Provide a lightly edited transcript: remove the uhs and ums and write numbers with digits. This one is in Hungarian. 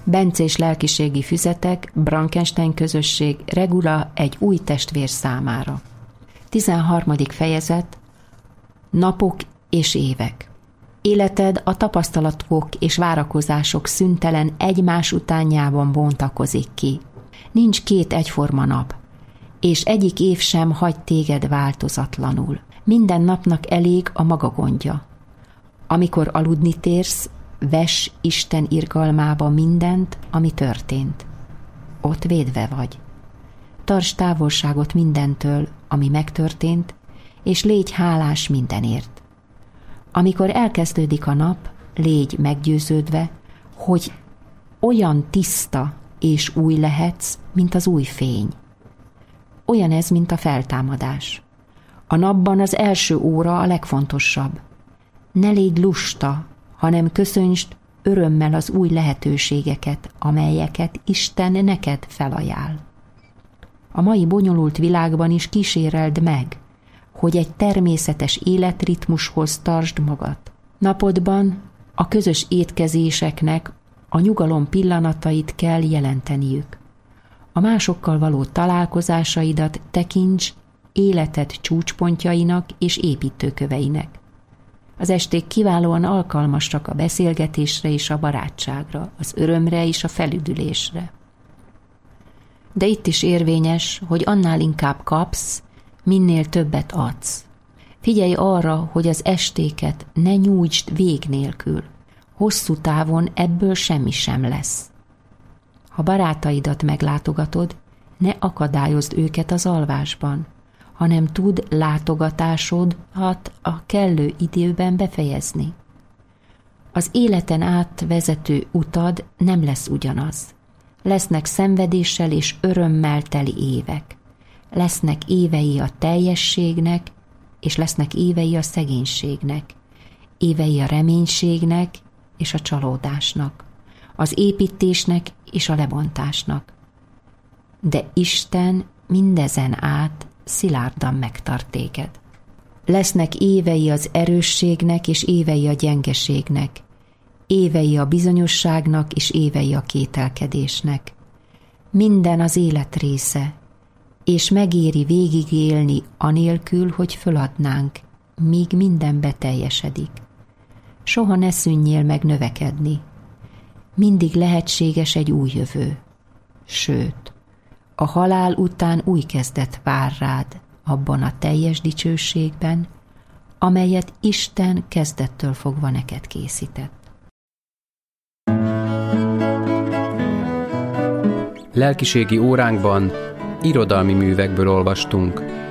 Bencés lelkiségi füzetek, Frankenstein közösség, Regula egy új testvér számára. 13. fejezet. Napok és évek. Életed a tapasztalatok és várakozások szüntelen egymás utánjában bontakozik ki. Nincs két egyforma nap, és egyik év sem hagy téged változatlanul. Minden napnak elég a maga gondja. Amikor aludni térsz, vess Isten irgalmába mindent, ami történt. Ott védve vagy. Tarts távolságot mindentől, ami megtörtént, és légy hálás mindenért. Amikor elkezdődik a nap, légy meggyőződve, hogy olyan tiszta és új lehetsz, mint az új fény. Olyan ez, mint a feltámadás. A napban az első óra a legfontosabb. Ne légy lusta, hanem köszöntsd örömmel az új lehetőségeket, amelyeket Isten neked felajánl. A mai bonyolult világban is kíséreld meg, hogy egy természetes életritmushoz tartsd magad. Napodban a közös étkezéseknek a nyugalom pillanatait kell jelenteniük. A másokkal való találkozásaidat tekints életed csúcspontjainak és építőköveinek. Az esték kiválóan alkalmasak a beszélgetésre és a barátságra, az örömre és a felüdülésre. De itt is érvényes, hogy annál inkább kapsz, minél többet adsz. Figyelj arra, hogy az estéket ne nyújtsd vég nélkül. Hosszú távon ebből semmi sem lesz. Ha barátaidat meglátogatod, ne akadályozd őket az alvásban, hanem tudd látogatásodat a kellő időben befejezni. Az életen át vezető utad nem lesz ugyanaz. Lesznek szenvedéssel és örömmel teli évek. Lesznek évei a teljességnek, és lesznek évei a szegénységnek. Évei a reménységnek és a csalódásnak. Az építésnek és a lebontásnak. De Isten mindezen át szilárdan megtart téged. Lesznek évei az erősségnek és évei a gyengeségnek, évei a bizonyosságnak és évei a kételkedésnek. Minden az élet része, és megéri végigélni anélkül, hogy föladnánk, míg minden beteljesedik. Soha ne szűnjél meg növekedni. Mindig lehetséges egy új jövő. Sőt, a halál után új kezdet vár rád abban a teljes dicsőségben, amelyet Isten kezdettől fogva neked készített. Lelkiségi óránkban irodalmi művekből olvastunk.